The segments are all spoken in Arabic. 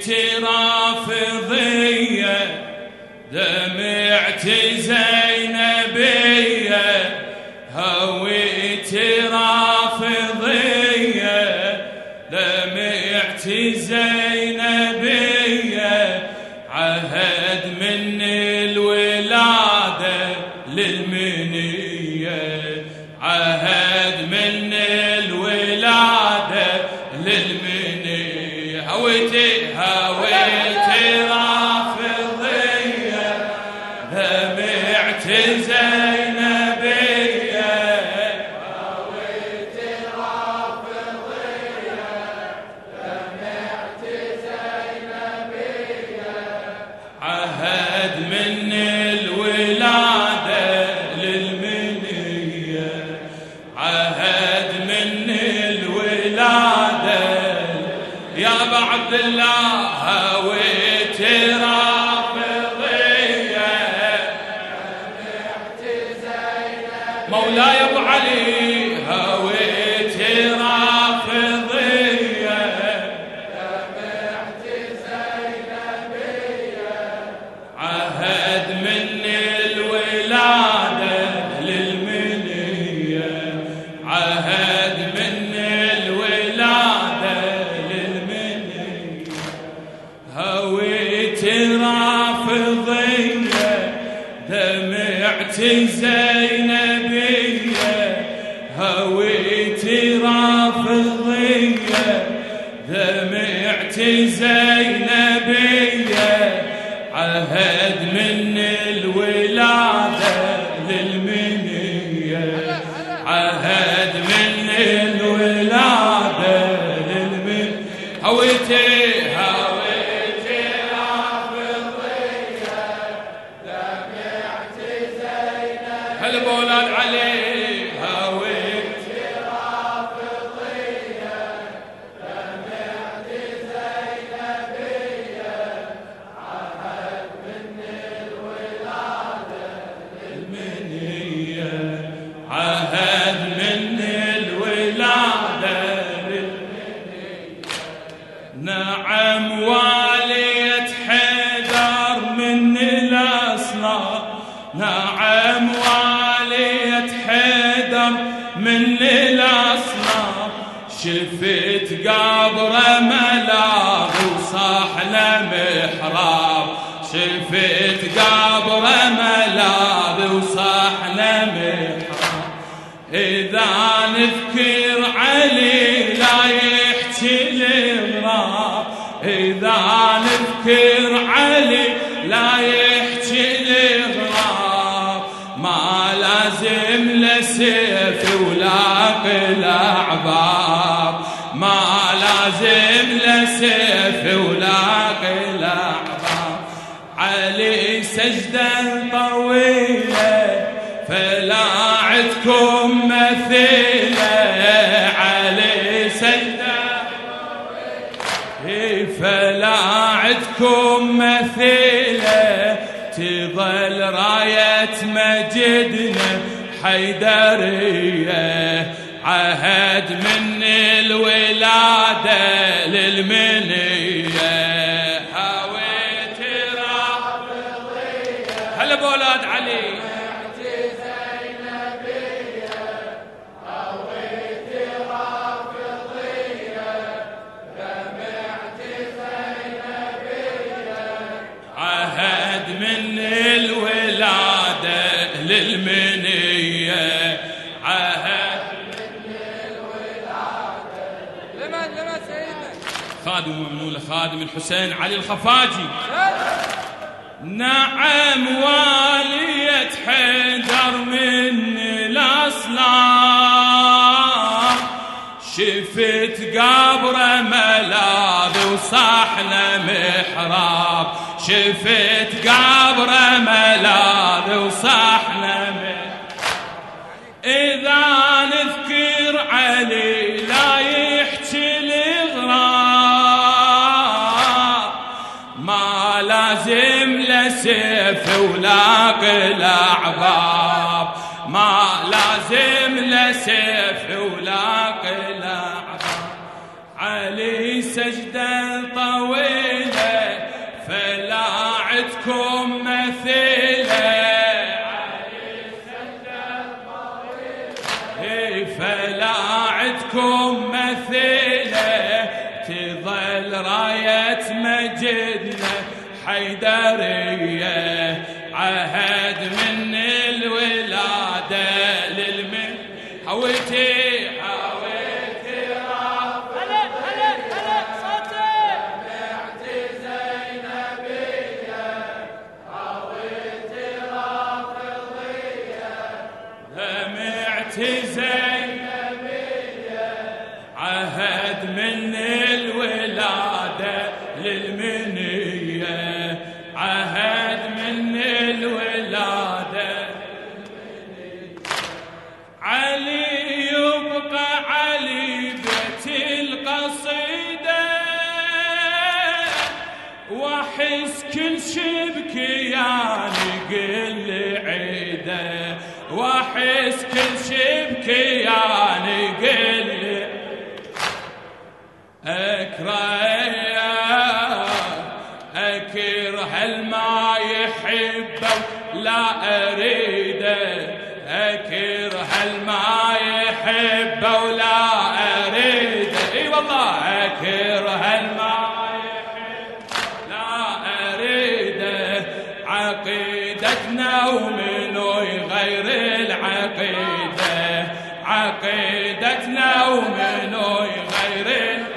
رافضية دمعت زينبية هويت رافضية دمعت زينبية عهد من الولادة للمنية عهد من الولادة للمنية هويت رافضية دمعت زينبية هويت رافضية دمعت زينبية عهد من الولادة للمنية عهد من الولادة يا أبا عبد الله هويت رافضية دمعت زينبية مولاي أبو علي هويت رافضية دمعت زينبية عهد من الولادة للمنية عهد من الولادة للمنية هويت رافضية دمعت زينبية هويت رافضية دمعت زينبية عهد من الولادة للمنية عهد من الولادة للمنية هويت رافضية دمعت زينبية هلا بولاد علي هويت رافضية دمعت زينبية عهد من الولادة المنية عهد من الولادة نعم والية حيدر من الأصناف نعم والية حيدر من الأصناف شفت قبره ملاذ وصاح له محراب شفت قبره ملاذ وصاح له محراب إذا نذكر علي لا يحكي الإغراب إذا نذكر علي لا يحكي الإغراب ما لازم لسيف ولا قلعباب ما لازم لسيف ولا قلعباب علي سجدة طويلة فلا عدكم مثيلة علي سجدة فلا عدكم مثيلة تظل راية مجدنا حيدرية عهد من الولادة للمنية هويت رافضية هلا بولاد علي دمعت زينبية هويت رافضية دمعت زينبية عهد من الولادة للمنية عهد لمن سيدنا خادم ممنون خادم الحسين علي الخفاجي نعم والية حيدر من الأصنام شفت قبره ملاذ وصحن محراب شفت قبره ملاذ وصحن محراب إذا نذكر علي لا يحكي الإغراب ما لازم لسيف ولا قلع باب ما لازم لسيف ولا قلع باب علي سجدة طويلة عدكم مثيله فلا عدكم مثيله تظل راية مجدنا حيدرية عهد من الولادة للمن حويتي هلا هلا هلا صوتي سمعت زينبية حويتي رافضية سمعت زينبية عهد من الولادة للمنية عهد من الولادة علي يبقى علي بيت القصيدة واحس كل شبكياني قل عيده واحس كل شبكياني قل أكره الما يحبه لا أريده أكره الما يحبه ولا أريده اي والله أكره الما يحبه لا أريده عقيدتنا ومنو يغير العقيدة عقيدتنا ومنو يغير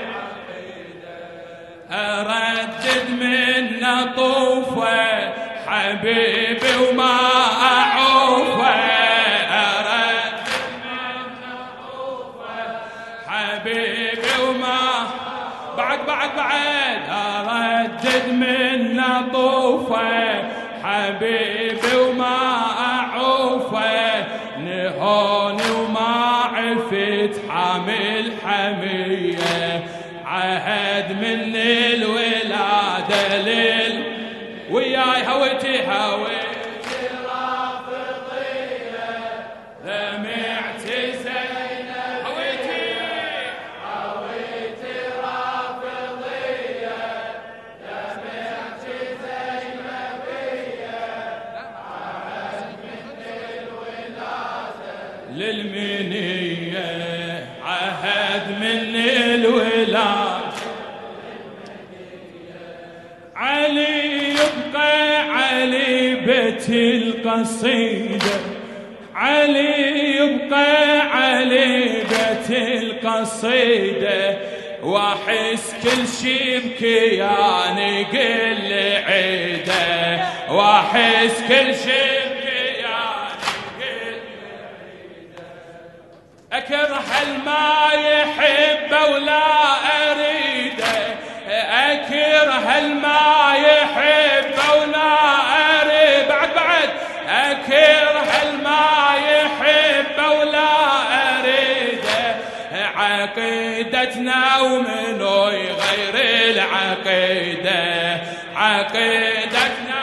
أردد من طوفه حبيبي وما أعوفه أردد من طوفه حبيبي وما بعد أردد من طوفه حبيبي وما أعوفه نهوني وما عفت حامل حمية عهد من الولادة وياي هويتي رافضية سمعت زينب هويتي رافضية سمعت زينبية عهد من الولادة للمنية عهد من الولادة علي يبقى علي بيت القصيدة علي يبقى علي بيت القصيدة واحس كل شي بكياني قل عيده واحس كل شي أكره الما يحبه ولا أريده أكره الما يحبه ولا أريد بعد أكره الما يحبه ولا أريده عقيدتنا ومنو يغير العقيدة عقيدتنا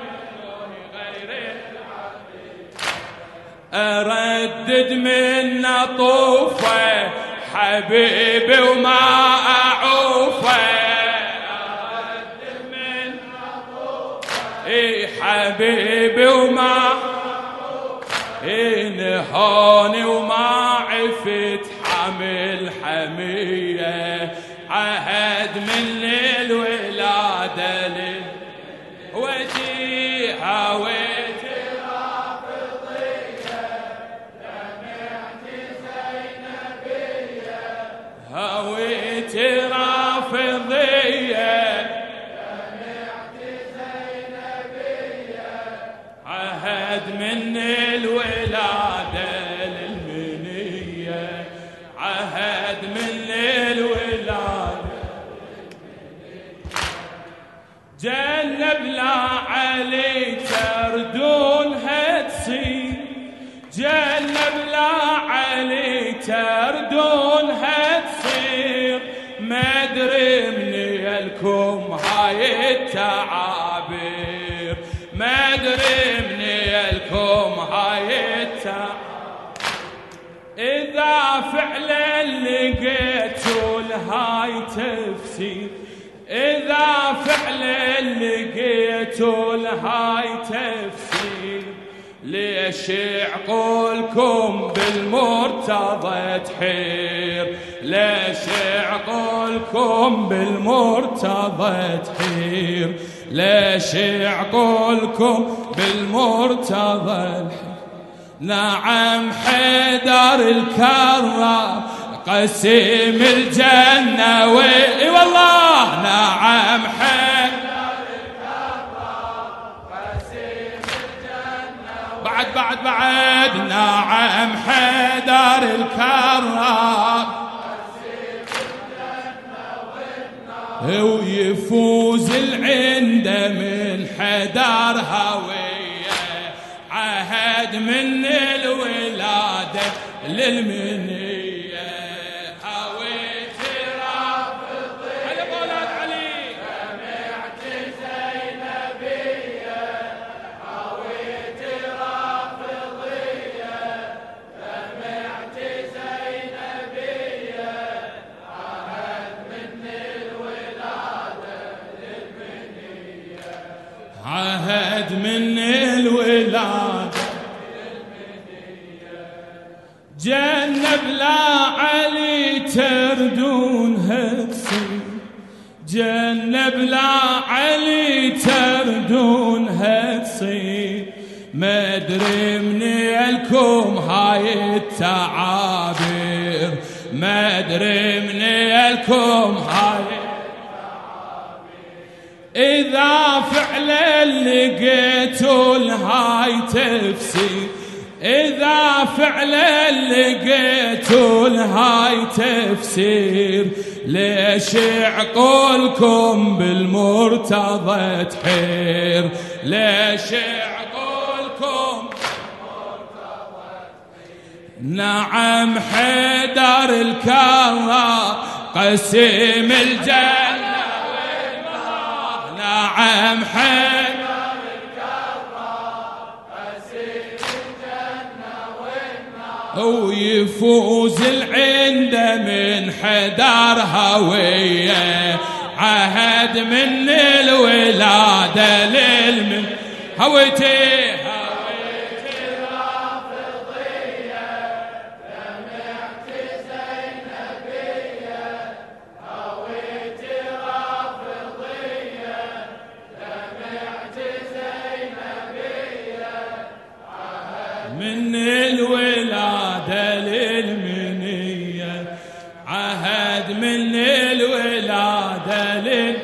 أردد من طوفه حبيبي وما أعوفه أردد من طوفه حبيبي وما نهوني وما عفت حامل حمية عهد من الولادة وجي هويتي هويت رافضية سمعت زينبية عهد من الولادة للمنية عهد من الولادة جنب لا علي تردونها تصير جنب لا علي تردونها تصير ما ادري مني لكم هاي التعابير ما ادري مني لكم هاي التعابير اذا فعلا لقيتوا لهاي تفسير اذا فعلا لقيتوا لهاي ليش عقولكم بالمرتضى تحير؟ ليش عقولكم بالمرتضى تحير؟ ليش عقولكم بالمرتضى تحير؟ نعم حيدر الكرار قسيم الجنة اي والله نعم حيدر الكرار قسيم الجنة بعد نعم حيدر الكرار قسيم الجنة والنار ويفوز العنده من حيدر هوية عهد من الولادة للمنية عهد من الولادة جنة بلا علي تردونها تصير جنة بلا علي تردونها تصير ما ادري منيلكم هاي التعابير ما ادري منيلكم هاي إذا فعلا لقيتوا لهاي تفسير إذا فعلا لقيتوا لهاي تفسير ليش عقولكم بالمرتضى تحير؟ ليش عقولكم بالمرتضى تحير؟ نعم حيدر الكرار قسيم الجنة نعم حيدر الكرار قسيم الجنة والنار ويفوز العنده من حيدر هوية عهد من الولادة للمن هويتي من الولادة للمنية عهد من الولادة للمنية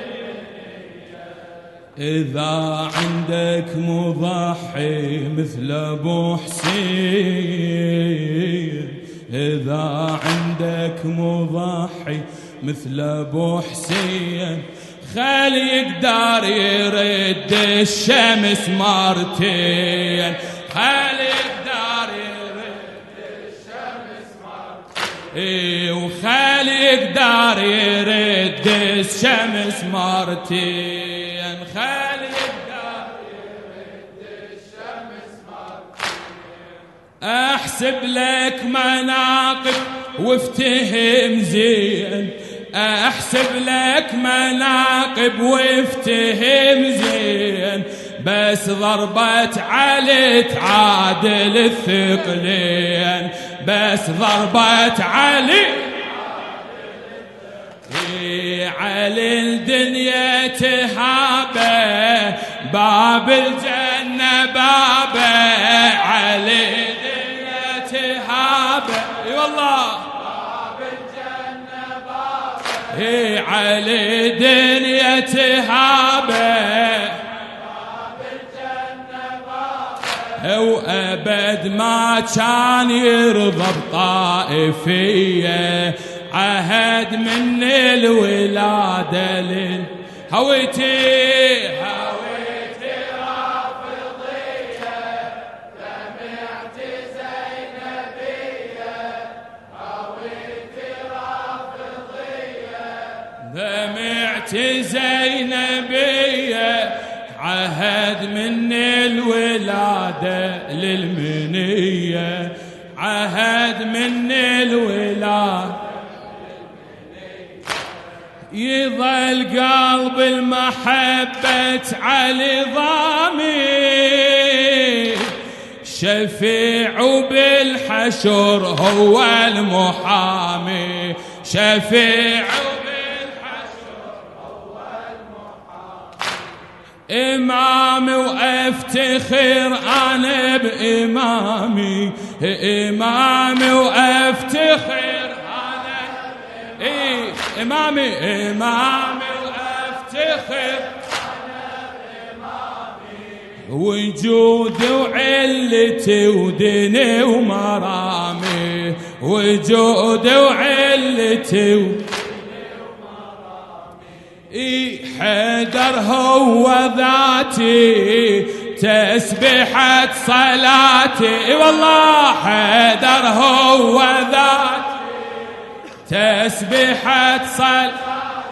إذا عندك مضحي مثل أبو حسين إذا عندك مضحي مثل أبو حسين خلي يقدر يرد الشمس مرتين خلي وخالي يقدر يرد الشمس مرتين خالي يقدر يرد الشمس مرتين احسب لك مناقب وافتهم زين احسب لك مناقب وافتهم زين بس ضربت علي تعادل الثقلين بس ضربت علي علي الدنيا تهابه باب الجنة بابه علي الدنيا تهابه اي والله باب الجنة بابه علي الدنيا تهابه وأبد ما كان يرضى بطائفية عهد من الولادة هويتي رافضية دمعت زينبية هويتي رافضية دمعت زينبية عهد من الولادة للمنية عهد من الولادة يظل قلب المحبة على ضامي شفيع بالحشر هو المحامي، شفيع بالحشر هو المحامي، إمامي وأفتخر أنا بإمامي، إمامي وأفتخر أنا إمامي، إمامي وأفتخر وجودي وعلتي وديني ومرامي، وجودي وعلتي وديني ومرامي، حيدر هو ذاتي تسبيحة صلاتي، والله حيدر هو ذاتي تسبيحة صلاتي،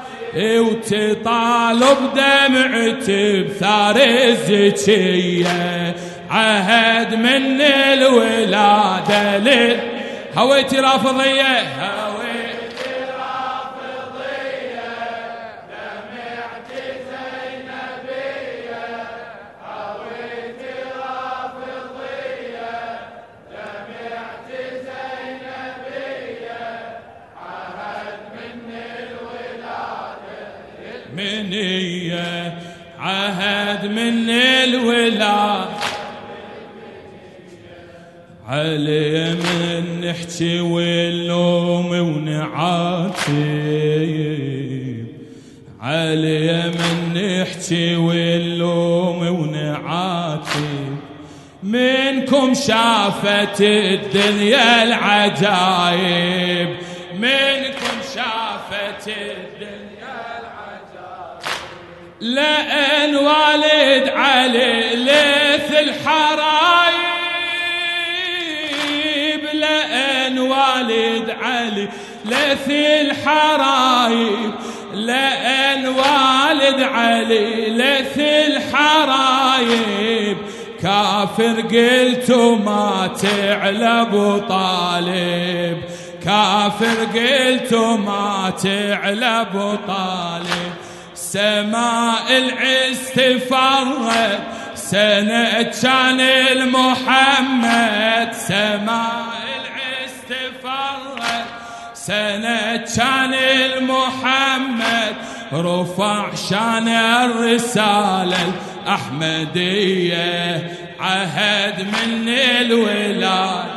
وتطالب دمعتي بثار الزكية، عهد من الولادة هويتي رافضية، هويتي رافضية، دمعتي زينبية، هويتي رافضية، دمعتي زينبية، عهد من منية، عهد من الولاد علي من نحكي واللوم ونعاتب، علي من نحكي واللوم ونعاتب، منكم شافت الدنيا العجايب، منكم شافت الدنيا لأن والد علي ليث الحرايب، لأن والد علي ليث الحرايب، لأن والد علي ليث الحرايب، كافر قلت ما تعلى أبو طالب، كافر قلت ما تعلى أبو طالب، سماء العز تفرد سنة كان المحمد، سماء العز تفرد سنة كان المحمد، رفع شان الرسالة الأحمدية، عهد من الولادة،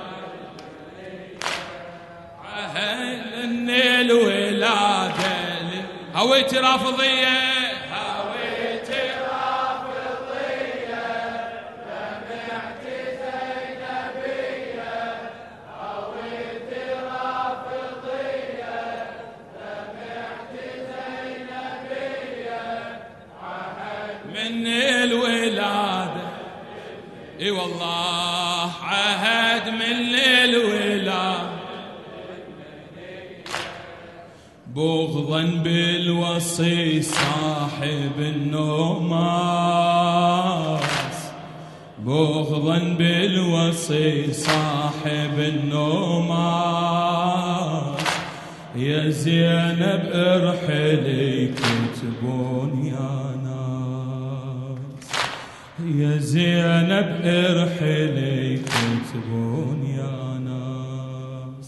عهد من الولادة، هويتي رافضية، هويتي رافضية، دمعتي زينبية، هويتي رافضية، دمعتي زينبية، عهد من الولادة، اي والله عهد من الولادة، بغضا بالوصي صاحب النوماس، بغضا بالوصي صاحب النوماس، يا زينب ارحلي كتبون يا ناس، يا زينب ارحلي كتبون يا ناس،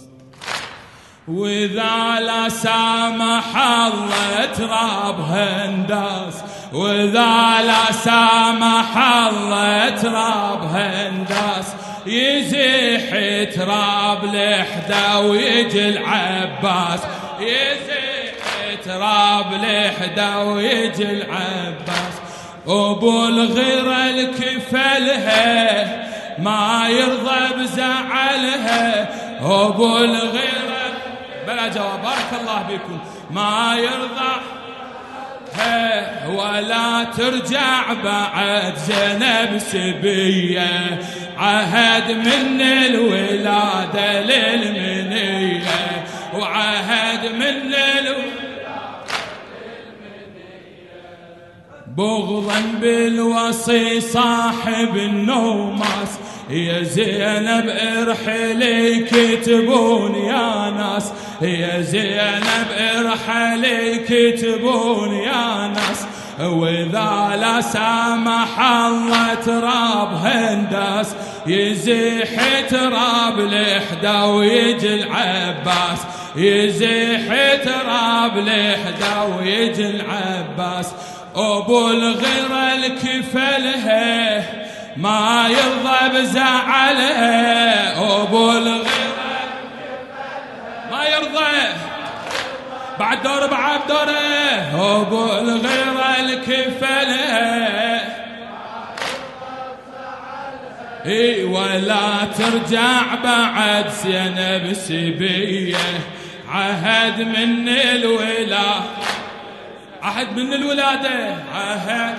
وإذا لا سامح الله ترابها انداس، وإذا لا سامح الله ترابها انداس، يزيح تراب لحده ويجي العباس، يزيح تراب لحده ويجي العباس، أبو الغيرة الكفلها ما يرضى بزعلها، أبو الغيرة بلا جواب بارك الله بكم ما يرضى ولا ترجع بعد زينب سبية، عهد من الولادة للمنية، وعهد من بغضا بالوصي صاحب النوماس، يا زينب ارحلي كتبون يا ناس، يا زينب ارحلي كتبون يا ناس، وإذا لا سامح الله تراب هنداس، يزيح تراب لحدا ويجي العباس، يزيح تراب لحدا ويجي العباس. ابو الغيرة الكفلها ما يرضى بزعلها، ابو الغيرة ما يرضى بعد دور بعد دوره، ابو الغيرة الكفلها اي ولا ترجع بعد زينب سبيه، عهد من الولاده، عهد من الولاده، عهد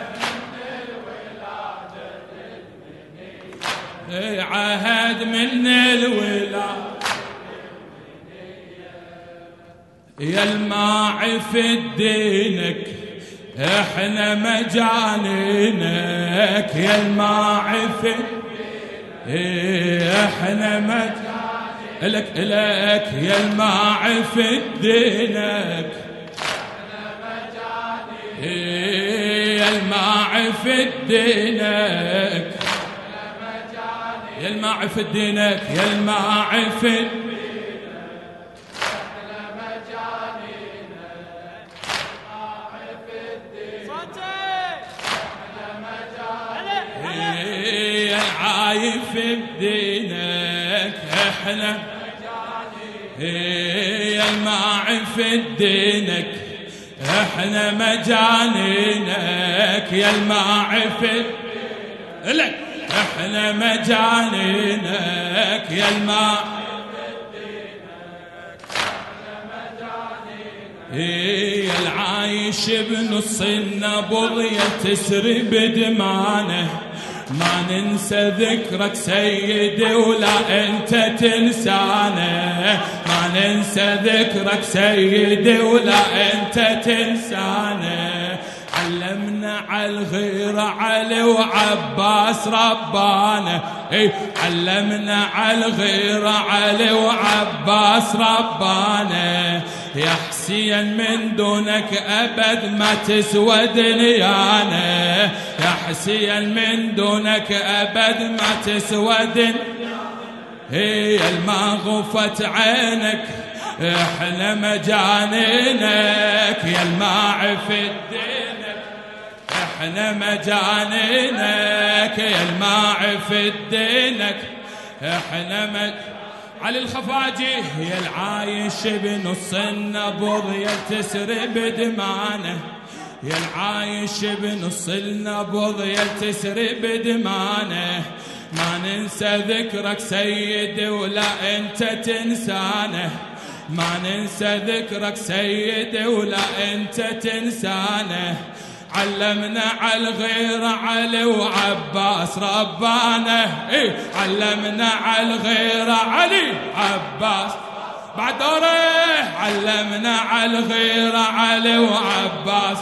عهد من الولاده. يا الماعي في دينك احنا مجانينك، يا الماعي في احنا مجانينك، لك يا الماعي في دينك احنا مجانينك، يا الماعي في دينك احنا مجانينك، يا الماعي في دينك، يا الماعي في في بدينك احنا يا الماعي في دينك احنا مجانينك، يا الماعي في لك احنا مجانينك، يا الماعي في دينك احنا مجانينك. يا العايش بنص النبض يتسري بدمانه، ما ننسى ذكرك سيدي ولا انت تنسانا، ما ننسى ذكرك سيدي ولا انت تنسانا. علمنا على الغيرة علي وعباس ربانا، علمنا على الغيرة علي وعباس ربانا. يا حسين من دونك أبد ما تسوى دنيانا، يا حسين من دونك أبد ما تسوى دنيانا. هي الما غفت عينك احنا مجانينك، يا الماعي في دينك احنا مجانينك، يا الماعي في دينك احنا علي الخفاجي. يا العايش بنص النبض يلتسري بدمانه، يا العايش بنص النبض يلتسري بدمانه. ما ننسى ذكرك سيدي ولا انت تنسانه، ما ننسى ذكرك سيدي ولا انت تنسانه. علمنا على الغيرة علي وعباس ربانا، علمنا على الغيرة علي عباس بعد دوره، علمنا على الغيرة علي وعباس.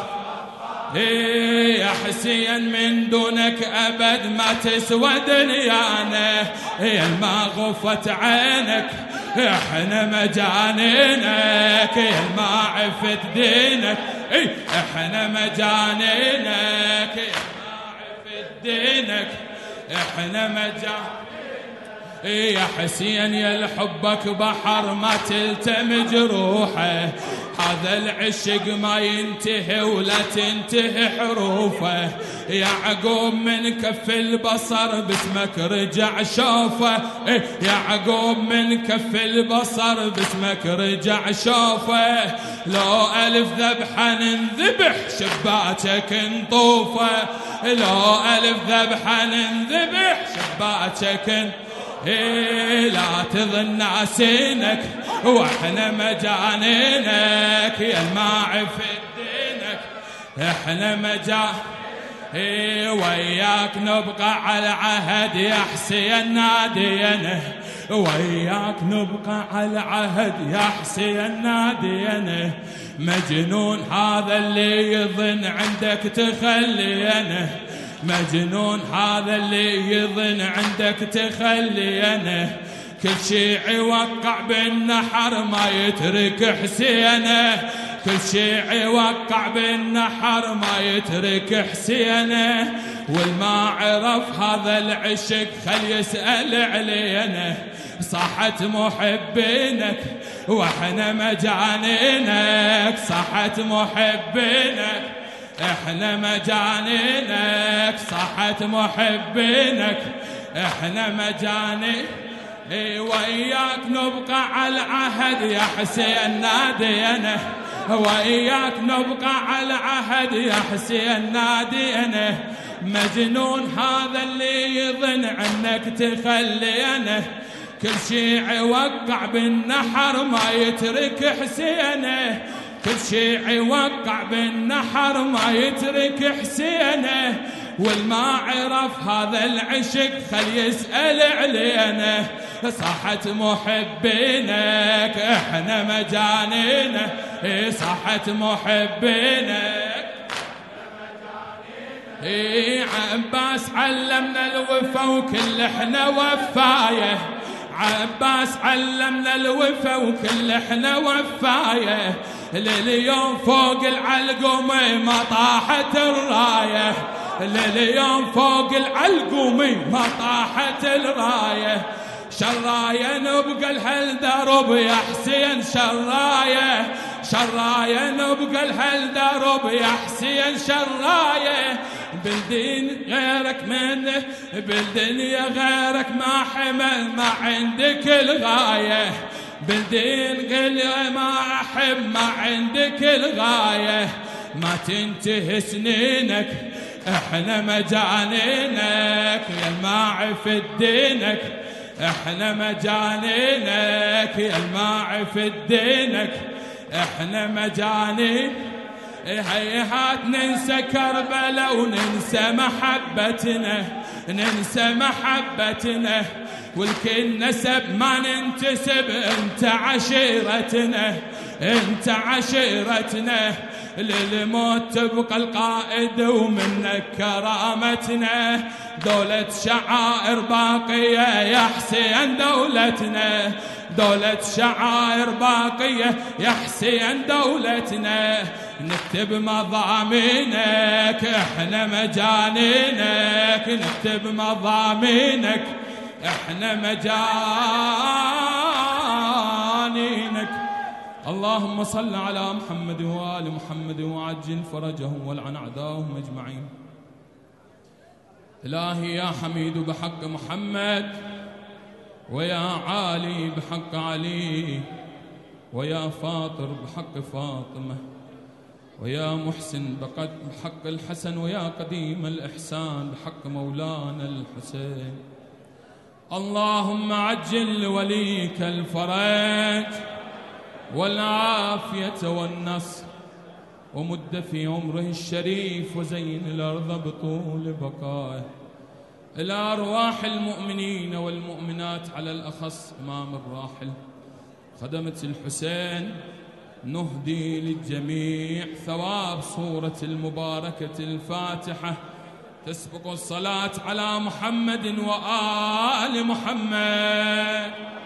يا حسين من دونك أبد ما تسوى دنيانا، يا ما غفت عينك احنا مجانينك، يا ما عفت دينك احنا مجانينك، يا ما عفت دينك احنا مجانينك. يا حسين يا لحبك بحر ما تلتمج روحه، هذا العشق ما ينتهي ولا تنتهي حروفه. يا عقوب من كف البصر باسمك رجع شوفه، يا عقوب من كف البصر باسمك رجع شوفه. لو ألف ذبحة ننذبح شباكك نطوفه، لو ألف ذبحة ننذبح شباكك لا تظن ناسينك واحنا مجانينك، يا الماعي في دينك احنا وياك نبقى على عهد يا حسين نادينا، وياك نبقى على عهد يا حسين نادينا. مجنون هذا اللي يظن عندك تخلينا، مجنون هذا اللي يظن عندك تخلينا. كل شي يوقع بالنحر ما يترك حسينه، كل شيعي وقع بالنحر ما يترك حسينه، والما عرف هذا العشق خل يسأل علينا. صحت محبينك واحنا مجانينك، صحت محبينك احنا مجانينك، صحت محبينك احنا مجانين. وإياك نبقى على العهد يا حسين نادينا، وإياك نبقى على العهد يا حسين نادينا. مجنون هذا اللي يظن عنك تخلينا، كل شيعي وقع بالنحر ما يترك حسينه، كل شيعي وقع بالنحر ما يترك حسينه. والما عرف هذا العشق خل يسأل علينا. صحت محبينك احنا مجانينا، صحت محبينك عباس علمنا الوفا وكل احنا وفايه، عباس علمنا الوفا وكل احنا وفايه. لليوم فوق العلقومي ما طاحت الرايه، لليوم فوق العلقومي ما طاحت الرايه. شرايه نبقى لهالدرب يا حسين شرايه، شرايه نبقى لهالدرب يا حسين شرايه. بالدين غيرك منه بالدنيا غيرك ما حمل ما عندك الغايه، بالدين غير ما احب ما عندك الغايه. ما تنتهي سنينك احنا مجانينك، يا الماعف دينك احنا مجانينك، يا الماعف دينك احنا مجانين. هيهات ننسى كربلاء وننسى محبتنا، ننسى محبتنا. والكل نسب ما ننتسب انت عشيرتنا، انت عشيرتنا. للموت تبقى القائد ومنك كرامتنا، دولة شعائر باقية يا حسين دولتنا، دولة شعائر باقية يا حسين دولتنا. نكتب مضامينك احنا مجانينك، نكتب مضامينك احنا مجانينك. اللهم صل على محمد وآل محمد وعجل فرجهم والعن أعداءهم أجمعين. إلهي يا حميد بحق محمد، ويا عالي بحق علي، ويا فاطر بحق فاطمة، ويا محسن بحق الحسن، ويا قديم الإحسان بحق مولانا الحسين. اللهم عجل لوليك الفرج والعافية والنصر، ومد في عمره الشريف، وزين الأرض بطول بقائه. إلى أرواح المؤمنين والمؤمنات على الأخص إمام الراحل خدمة الحسين، نهدي للجميع ثواب صورة المباركة الفاتحة. تسبق الصلاة على محمد وآل محمد.